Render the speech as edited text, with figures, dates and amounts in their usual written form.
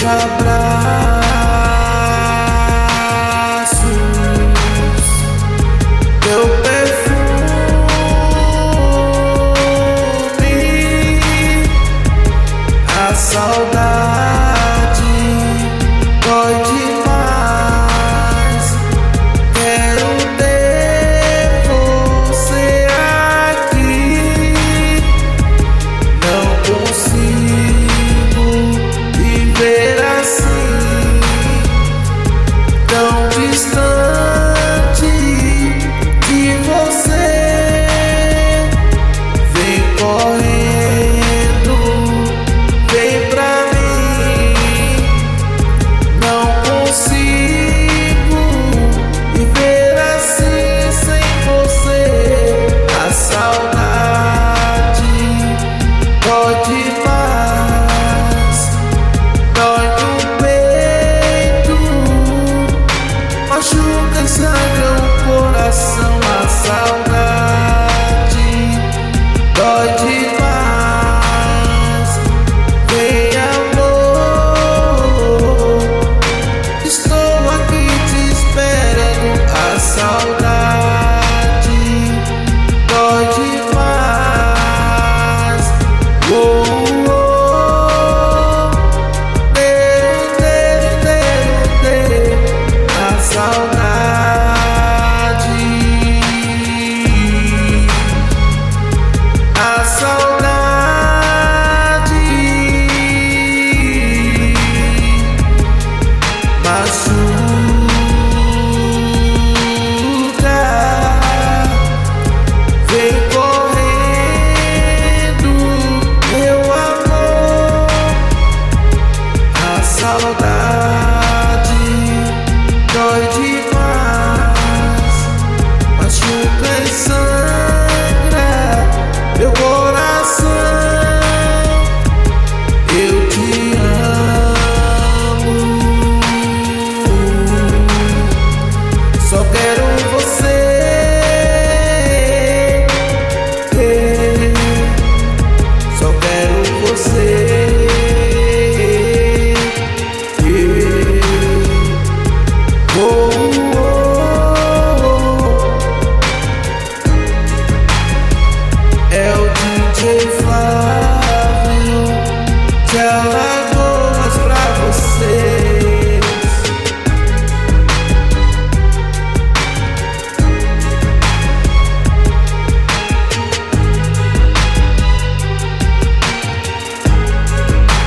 abraços, teu perfume, a saudade dói demais. Quero ter você aqui, não consigo viver assim, tão distante de você. Vem correndo, vem pra mim, não consigo viver assim sem você. A saudade dói demais, dói no peito, machuca e sangra o coração. A saudade dói demais. Vem, amor, estou aqui te esperando. A saudade dói demais. Oh, oh, a saudade, a saudade machuca. Vem correndo, meu amor, a saudade.